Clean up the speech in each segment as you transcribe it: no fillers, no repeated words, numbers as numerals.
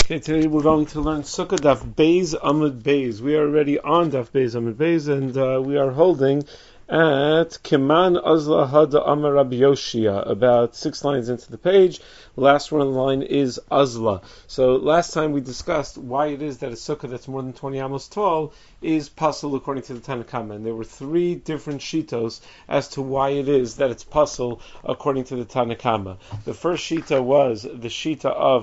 Okay, today we're going to learn Sukkah Daf Beis Amud Beis. We are already on Daf Beis Amud Beis, and we are holding at Keman Azla Hada Amar Rabbi Yoshia, about 6 lines into the page. The last one on the line is Azla. So last time we discussed why it is that a sukkah that's more than 20 amos tall is pasul according to the Tanna Kama, and there were 3 different shitos as to why it is that it's pasul according to the Tanna Kama. The first shita was the shita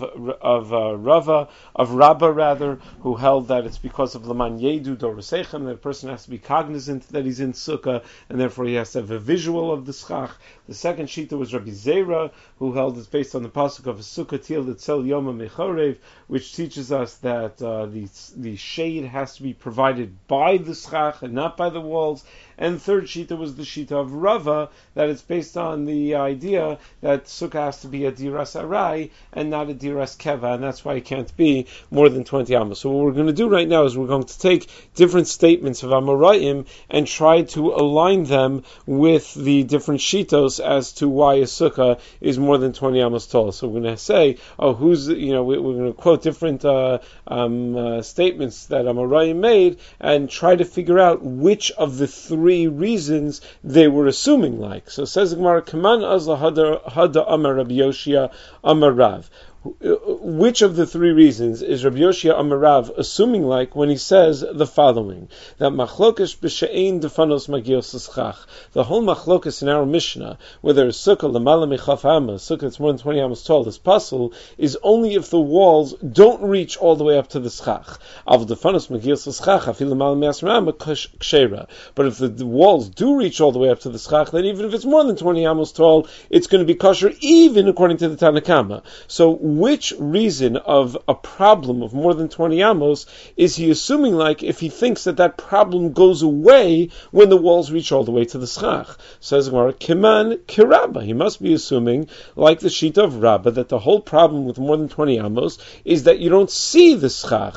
of Rabba, who held that it's because of Laman Yedu Dorosechem, that a person has to be cognizant that he's in sukkah, and therefore he has to have a visual of the schach. The second shita was Rabbi Zera, who held it's based on the pasuk of a sukkah til etzel yoma mechorev, which teaches us that the shade has to be provided by the schach and not by the walls. And third shita was the shita of Rava, that it's based on the idea that sukkah has to be a diras arai and not a diras keva, and that's why it can't be more than 20 amos. So what we're going to do right now is we're going to take different statements of Amoraim and try to align them with the different shitos as to why a sukkah is more than 20 amos tall. So we're going to say, we're going to quote different statements that Amoraim made and try to figure out which of the 3 reasons they were assuming like. So says the Gemara, Kaman Azla Hada Amar Rabbi Yoshia Amar Rav. Which of the 3 reasons is Rabbi Yoshia Amar Rav assuming like when he says the following, that machlokas b'she'ein defanos magios l'schach, the whole machlokas in our Mishnah, whether a sukkah l'mala mechaf amos, sukkah that's more than 20 amos tall, is pasul, is only if the walls don't reach all the way up to the schach. Av defanos magios l'schach, afil l'mala me'asra amos kshera. But if the walls do reach all the way up to the schach, then even if it's more than 20 amos tall, it's going to be kosher, even according to the Tanna Kama. So which reason of a problem of more than 20 amos is he assuming like if he thinks that problem goes away when the walls reach all the way to the schach? Says Gemara, Keman Kirabba. He must be assuming, like the shita of Rabba, that the whole problem with more than 20 amos is that you don't see the schach.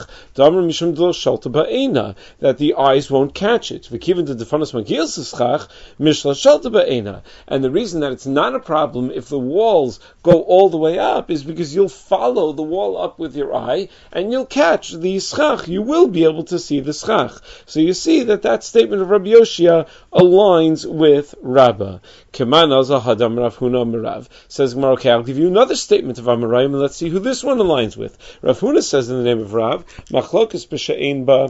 That the eyes won't catch it. And the reason that it's not a problem if the walls go all the way up is because you'll follow the wall up with your eye and you'll catch the schach. You will be able to see the schach. So you see that statement of Rabbi Yoshia aligns with Rabbah. Keman Azah Hadam Rav Huna Merav. Says Gemara, okay, I'll give you another statement of Amoraim and let's see who this one aligns with. Rav Huna says in the name of Rav, Machlokas b'she'ein ba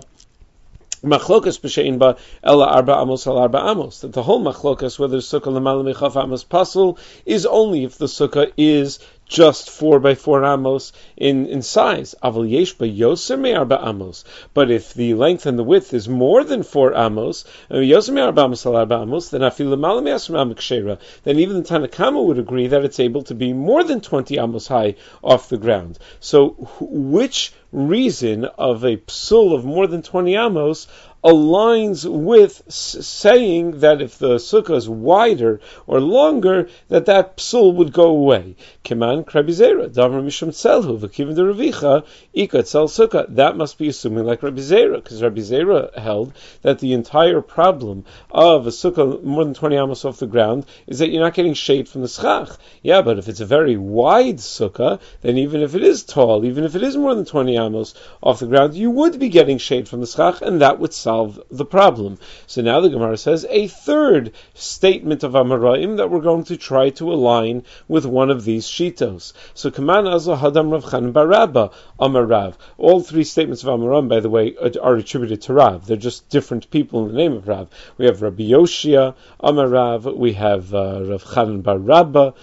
Machlokas b'she'ein ba ela arba amos al arba amos. That the whole machlokas, whether sukkah l'mala mechaf amos pasul, is only if the sukkah is just 4 by 4 amos in size. Aval yesh ba yoser me arba amos. But if the length and the width is more than 4 amos, yoser me arba amos al arba amos, then afil l'mala me'asra amos kshera. Then even the Tanna Kama would agree that it's able to be more than 20 amos high off the ground. So which reason of a psul of more than 20 amos aligns with saying that if the sukkah is wider or longer, that psul would go away? Keman Krabizera, Damar Mishum Tzelhu, V'kivin de Revicha, Ika Tzel Sukkah. That must be assuming like Rabbi Zera, because Rabbi Zera held that the entire problem of a sukkah more than 20 amos off the ground is that you're not getting shade from the schach. Yeah, but if it's a very wide sukkah, then even if it is tall, even if it is more than 20 amos off the ground, you would be getting shade from the schach, and that would solve the problem. So now the Gemara says a third statement of Amoraim that we're going to try to align with one of these shitos. So Kaman Azah Hadam Rav Chanan bar Rabba Amar Rav. All 3 statements of Amoraim, by the way, are attributed to Rav. They're just different people in the name of Rav. We have Rabbi Yoshia Amar Rav. We have Rav Chanan bar Rabba.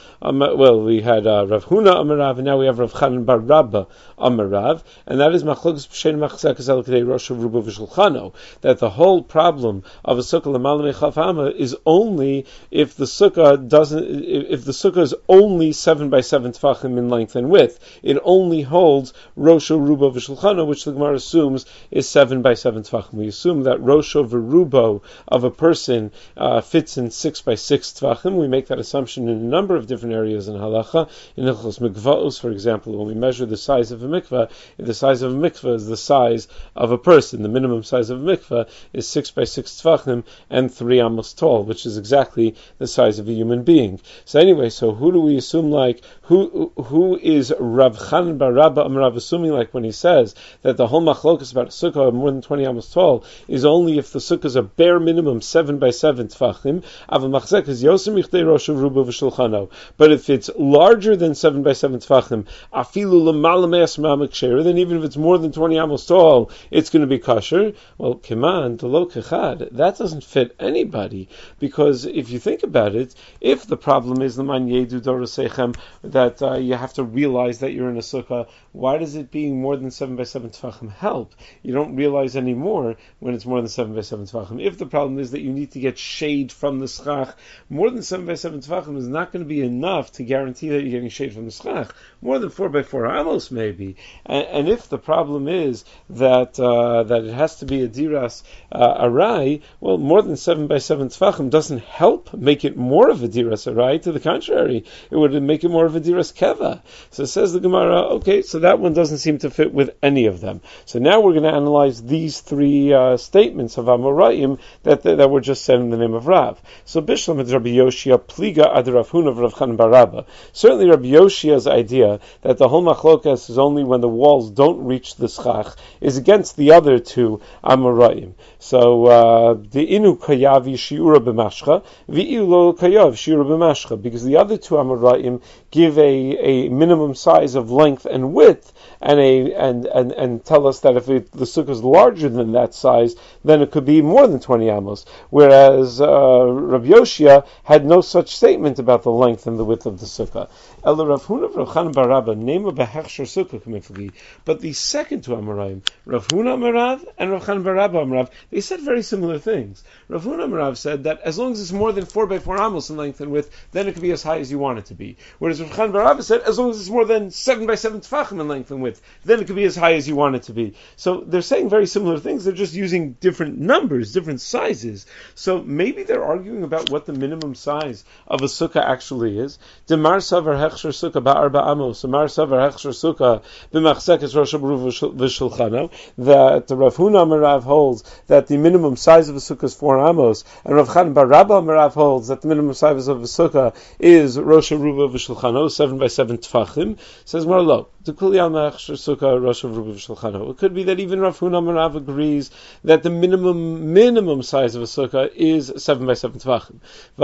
We had Rav Huna Amar Rav, and now we have Rav Chanan bar Rabba Amar Rav, and that is Machlokas b'she'ein machzek el kedei rosh of Ruba v'shulchano. That the whole problem of a sukkah l'mala mechaf ama is only if the sukkah is only 7 by 7 tefachim in length and width. It only holds rosho, rubo, v'shulchano, which the Gemara assumes is 7 by 7 tefachim. We assume that rosho v'rubo of a person fits in 6 by 6 tefachim. We make that assumption in a number of different areas in halacha. In Hilchos Mikvaos, for example, when we measure the size of a mikvah, if the size of a mikvah is the size of a person, the minimum size of a mikvah, mikveh is 6 by 6 tefachim and 3 amos tall, which is exactly the size of a human being. So anyway, so who do we assume who is Rav Chanan bar Rabba Amarav assuming when he says that the whole machlokas about a sukkah more than 20 amos tall is only if the sukkah is a bare minimum 7 by 7 tefachim, but if it's larger than 7 by 7 tefachim, then even if it's more than 20 amos tall, it's going to be kosher. Well, keman, that doesn't fit anybody, because if you think about it, if the problem is that you have to realize that you're in a sukkah, why does it being more than 7 by 7 tefachim help? You don't realize anymore when it's more than 7 by 7 tefachim. If the problem is that you need to get shade from the schach, more than 7 by 7 tefachim is not going to be enough to guarantee that you're getting shade from the schach. More than 4 by 4 amos maybe. And if the problem is that it has to be a diras arai, well, more than 7 by 7 tefachim doesn't help make it more of a diras arai. To the contrary, it would make it more of a diras keva. So says the Gemara, okay, so that one doesn't seem to fit with any of them. So now we're going to analyze these three statements of Amoraim that were just said in the name of Rav. So Bishlam is Rabbi Yoshia pliga ad Rav Huna of Rav Chanan bar Rabba. Certainly Rabbi Yoshia's idea that the whole machlokas is only when the walls don't reach the schach is against the other two Amoraim. So the inu kayavi shiura b'mashcha v'iu lo kayav shiura b'mashcha, because the other two Amoraim give a minimum size of length and width, and tell us that if the sukkah is larger than that size, then it could be more than 20 amos. Whereas Rabbi Yoshia had no such statement about the length and the width of the sukkah. Ela Rav Huna of Rav Chanan bar Rabba nema behechsher sukkah kamifli. But the second two Amoraim, Rav Huna Amarav and Rav Chanan bar Rabba Amarav, they said very similar things. Rav Huna Amarav said that as long as it's more than 4 by 4 amos in length and width, then it could be as high as you want it to be. Whereas Rav Chanan bar Rabba said as long as it's more than 7 by 7 tefachim in length and width, then it could be as high as you want it to be. So they're saying very similar things. They're just using different numbers, different sizes. So maybe they're arguing about what the minimum size of a sukkah actually is. Demar savar hechsher sukkah ba'arba amos, Demar savar hechsher sukkah b'machsekes rosh haruv v'shulchano. That Rav Huna Amarav holds that the minimum size of a sukkah is 4 amos, and Rav Chanan bar Rabba Amarav holds that the minimum size of a sukkah is rosh haruv v'shulchano, 7 by 7 tefachim. Says more low. It could be that even Rav Huna Amarav agrees that the minimum size of a sukkah is 7 by 7 tefachim.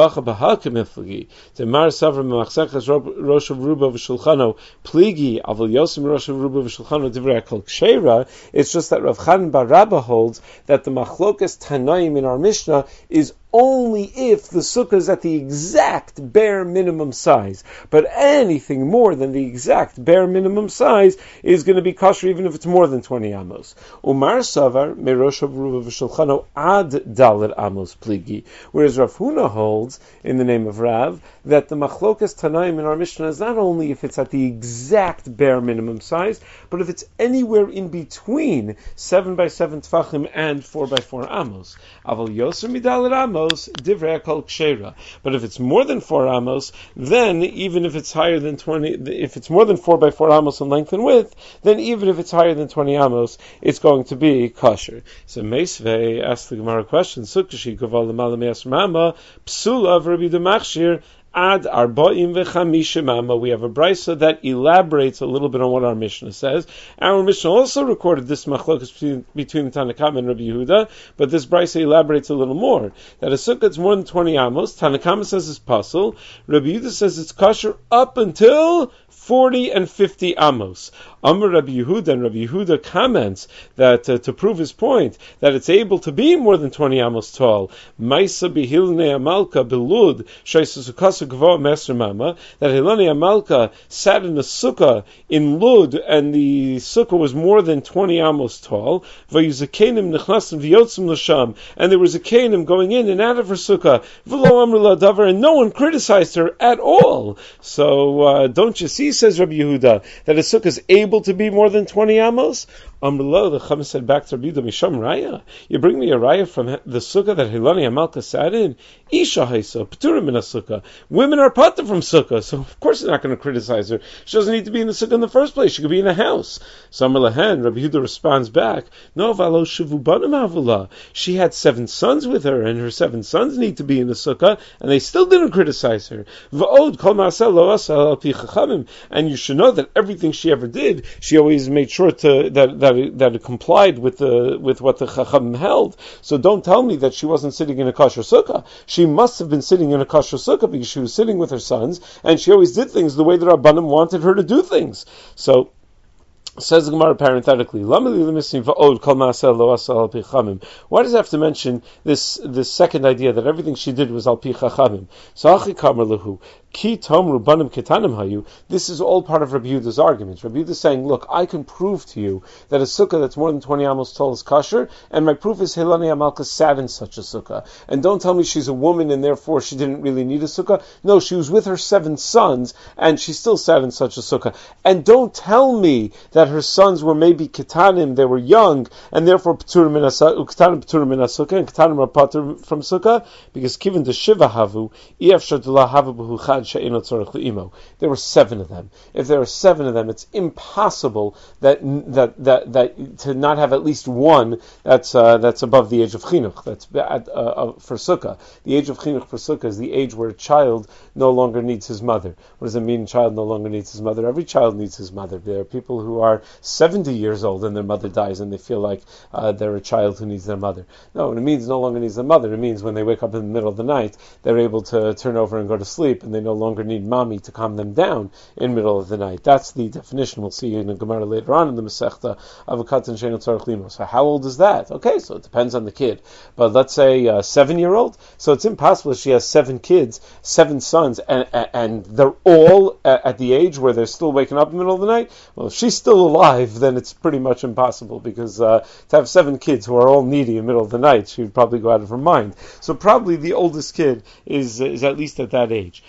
It's just that Rav Chanan bar Rabba holds that the machlokas Tanaim in our Mishnah is only if the sukkah is at the exact bare minimum size. But anything more than the exact bare minimum size is going to be kosher even if it's more than 20 amos. Umar savar merosh haruv v'shulchano ad dalet amos pligi. Whereas Rav Huna holds, in the name of Rav, that the machlokas Tanaim in our Mishnah is not only if it's at the exact bare minimum size, but if it's anywhere in between 7 by 7 tefachim and 4 by 4 amos. Aval yoser midalet amos divrei kol kshera. But if it's more than 4 amos, then even if it's higher than 20, if it's more than 4 by 4 amos in length and width, then even if it's higher than 20 amos, it's going to be kosher. So Meisvei asked the Gemara a question: Sukkashi kaval l'mala me'as mama psula v'Rabbi Damachshir ad arba'im v'chamisha mama. We have a brisa that elaborates a little bit on what our Mishnah says. Our Mishnah also recorded this machlokas between the Tanna Kama and Rabbi Yehuda, but this brisa elaborates a little more. That a sukkah that's more than 20 amos, Tanna Kama says it's pasul, Rabbi Yehuda says it's kosher up until 40 and 50 amos. Amar Rabbi Yehuda, and Rabbi Yehuda comments that to prove his point that it's able to be more than 20 amos tall. Maisa bihilnei amalka belud shaisukasa gva meser mama. That Hilnei Amalka sat in a sukkah in Lud, and the sukkah was more than 20 amos tall. Vayuzakenim nechnasim v'yotzim l'sham, and there was a kenim going in and out of her sukkah. V'lo amr la davar, and no one criticized her at all. So don't you see, says Rabbi Yehuda, that a sukkah is able to be more than 20 amos? Amrlo, the Chum said back to Rabbi Yehuda, Misham Raya, you bring me a Raya from the sukkah that Hilani Amalka sat in? Isha Haisa, Paturim in a sukkah. Women are patur from sukkah, so of course they're not going to criticize her. She doesn't need to be in the sukkah in the first place. She could be in a house. So Amrlahan, Rabbi Yehuda responds back, no, Valo Shivu Banim Avula. She had 7 sons with her, and her 7 sons need to be in the sukkah, and they still didn't criticize her. V'od Kol Ma'aseh Lo Asa Al Pi Chachamim. And you should know that everything she ever did, she always made sure that it complied with what the Chacham held. So don't tell me that she wasn't sitting in a kosher sukkah. She must have been sitting in a kosher sukkah because she was sitting with her sons, and she always did things the way the Rabbanim wanted her to do things. So says the Gemara parenthetically, why does it have to mention this second idea that everything she did was al pi chachamim? This is all part of Rabbi Yehuda's arguments. Rabbi Yehuda is saying, look, I can prove to you that a sukkah that's more than 20 amos tall is kosher, and my proof is Hilani Amalka sat in such a sukkah. And don't tell me she's a woman and therefore she didn't really need a sukkah. No, she was with her 7 sons, and she still sat in such a sukkah. And don't tell me that her sons were maybe ketanim, they were young, and therefore pturim min sukkah, and ketanim are patur from sukkah, because given the shiva havu, there were 7 of them. If there are 7 of them, it's impossible that to not have at least one that's above the age of chinuch. That's for sukkah. The age of chinuch for sukkah is the age where a child no longer needs his mother. What does it mean? A child no longer needs his mother. Every child needs his mother. There are people who are 70 years old and their mother dies and they feel like they're a child who needs their mother. No, it means no longer needs their mother. It means when they wake up in the middle of the night, they're able to turn over and go to sleep, and they no longer need mommy to calm them down in the middle of the night. That's the definition we'll see in the Gemara later on in the Masechta of a katan she'eino tzarich limo. So how old is that? Okay, so it depends on the kid. But let's say a 7-year-old. So it's impossible if she has 7 kids, 7 sons, and they're all at the age where they're still waking up in the middle of the night. Well, if she's still alive, then it's pretty much impossible, because to have 7 kids who are all needy in the middle of the night, she would probably go out of her mind. So probably the oldest kid is at least at that age.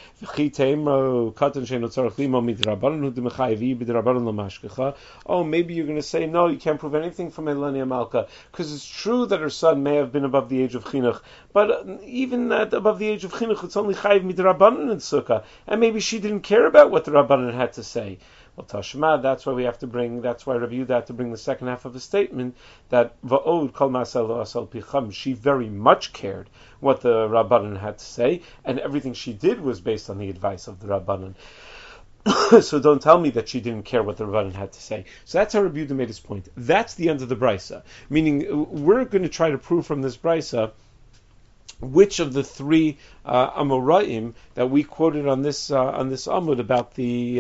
Oh, maybe you're going to say, no, you can't prove anything from Hilani Amalka, because it's true that her son may have been above the age of chinuch, but even that above the age of chinuch, it's only chayiv midrabanan in sukkah, and maybe she didn't care about what the rabbanan had to say. Well, Tashma, that's why Rabbi Yehuda had to bring the second half of the statement, that Va'od Kol Ma'aseh Lo Asa Al Pi Chachamim, she very much cared what the Rabbanan had to say, and everything she did was based on the advice of the Rabbanan. So don't tell me that she didn't care what the Rabbanan had to say. So that's how Rabbi Yehuda made his point. That's the end of the Brisa. Meaning, we're going to try to prove from this Brisa which of the 3 Amoraim that we quoted on this Amud about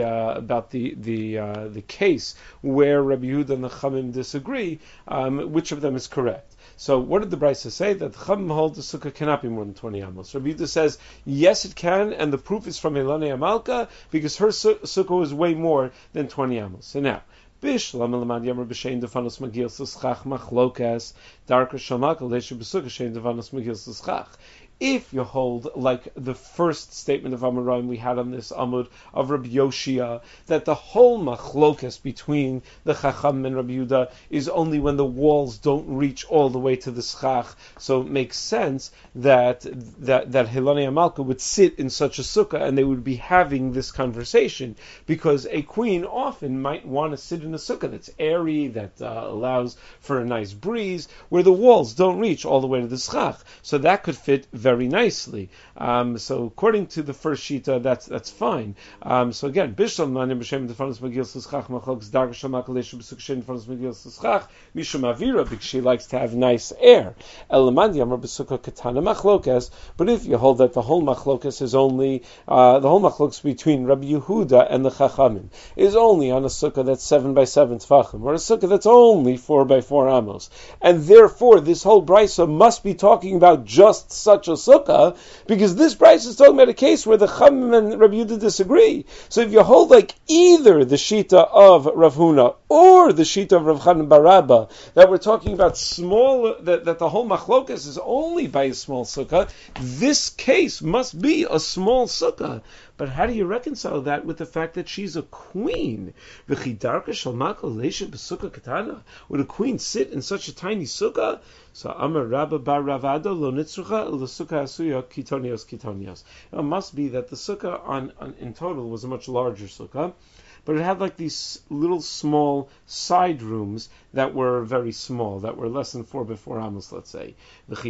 the case where Rabbi Yehuda and the Chamim disagree, which of them is correct. So what did the Brisa say? That the Chamim hold the sukkah cannot be more than 20 amos. Rabbi Yehuda says, yes it can, and the proof is from Hilani Amalka, because her sukkah was way more than 20 amos. So now, if you hold like the first statement of Amoraim we had on this Amud of Rabbi Yoshia, that the whole machlokas between the Chacham and Rabbi Yehuda is only when the walls don't reach all the way to the schach, so it makes sense that Hilani Amalka would sit in such a sukkah and they would be having this conversation, because a queen often might want to sit in a sukkah that's airy, that allows for a nice breeze, where the walls don't reach all the way to the schach. So that could fit very nicely. So according to the first shita, that's fine. So again, Bishlam Manim B'Shem Defanos Magil Schach Machlokes Darga Shamak Leishu B'Sukshin Defanos Magil Schach Mishum Avira, because she likes to have nice air. Elamandi Amar B'Sukkah Katana Machlokes. But if you hold that the whole Machlokes is only the whole Machlokes between Rabbi Yehuda and the Chachamim is only on a sukkah that's 7 by 7 tfachim, or a sukkah that's only 4 by 4 amos, and therefore this whole brisa must be talking about just such a sukkah, because this brisa is talking about a case where the Chachamim and Rabbi Yehuda disagree. So if you hold like either the shita of Rav Huna or the shita of Rav Chanan bar Abba, that we're talking about small, that the whole machlokas is only by a small sukkah, this case must be a small sukkah. But how do you reconcile that with the fact that she's a queen? Would a queen sit in such a tiny sukkah? So Amar Rabba bar Ravada lo nitzrucha l'sukkah asuya kitonios kitonios. It must be that the sukkah in total was a much larger sukkah, but it had like these little small side rooms that were very small, that were less than 4 by 4 amos, let's say. But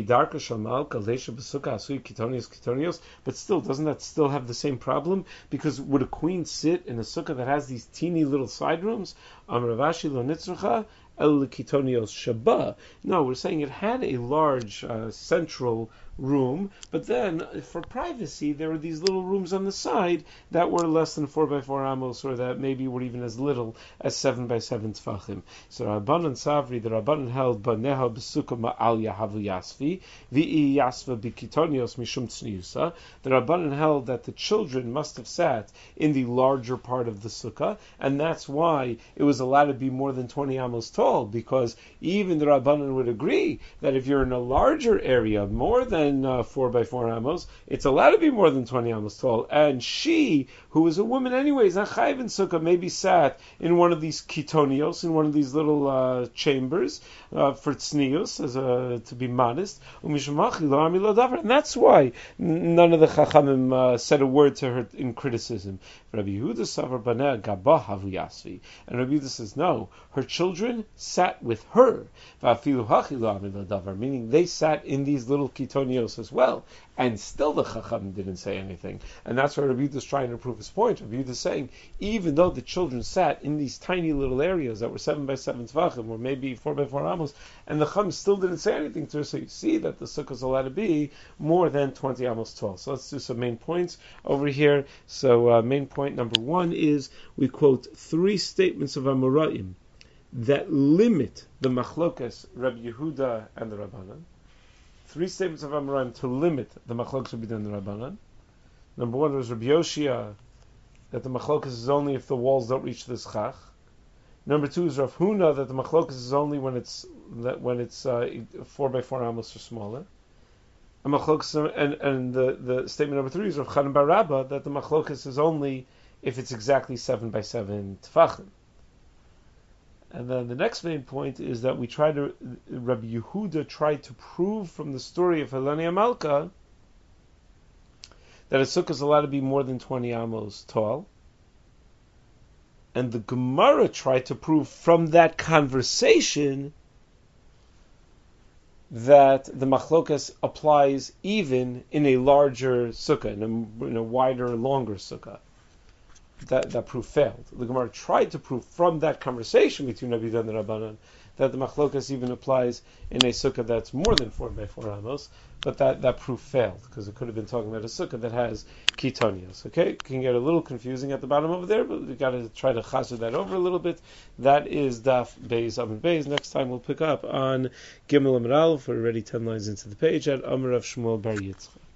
still, doesn't that still have the same problem? Because would a queen sit in a sukkah that has these teeny little side rooms? Amravashi lo nitzrucha el kitonios shaba. No, we're saying it had a large central room, but then for privacy there were these little rooms on the side that were less than 4 by 4 amos, or that maybe were even as little as 7 by 7 tfachim. So Rabbanan Savri, the Rabbanan held baneha b'sukkah ma'al yahavu yasvi v'i yasva b'kitonios mishum tzniusa. The Rabbanan held that the children must have sat in the larger part of the sukkah, and that's why it was allowed to be more than 20 amos tall, because even the Rabbanan would agree that if you're in a larger area, more than 4 by 4 amos, it's allowed to be more than 20 amos tall. And she, who was a woman anyways, Chayiv in Sukkah, maybe sat in one of these kitonios, in one of these little chambers for tznius, to be modest. And that's why none of the Chachamim said a word to her in criticism. Rabbi Yehuda savar baneh gabah havu yasvi, and Rabbi Yehuda says no, her children sat with her. Meaning they sat in these little kitonios as well, and still the Chacham didn't say anything. And that's why Rabbi Yehuda is trying to prove his point. Rabbi Yehuda is saying, even though the children sat in these tiny little areas that were 7 by 7 tvachim, or maybe 4 by 4 amos, and the Chacham still didn't say anything to her, so you see that the sukkah is allowed to be more than 20 amos tall. So let's do some main points over here. So main point number 1 is, we quote 3 statements of Amoraim that limit the machlokas Rabbi Yehuda and the Rabbanan. 3 statements of Amoraim to limit the machlokas Rabbi Yehuda and the Rabbanan. Number 1 was Rabbi Yoshia, that the machlokas is only if the walls don't reach the schach. Number 2 is Rav Huna, that the machlokas is only when it's 4 by 4 amos or smaller. And the statement number 3 is Rav Chanan bar Rabba, that the machlokas is only if it's exactly 7 by 7 tefachim. And then the next main point is that Rabbi Yehuda tried to prove from the story of Helenia Malka that a sukkah is allowed to be more than 20 amos tall. And the Gemara tried to prove from that conversation that the machlokas applies even in a larger sukkah, in a wider, longer sukkah. That proof failed. The Gemara tried to prove from that conversation between Rabbi Yehuda and the Rabbanan that the machlokas even applies in a sukkah that's more than 4 by 4 amos, but that proof failed, because it could have been talking about a sukkah that has kitonios. Okay, it can get a little confusing at the bottom over there, but we got to try to chaser that over a little bit. That is Daf Beis Amud Beis. Next time we'll pick up on Gimel Amud Aleph. We're already 10 lines into the page at Amar Rav Shmuel Bar Yitzchak.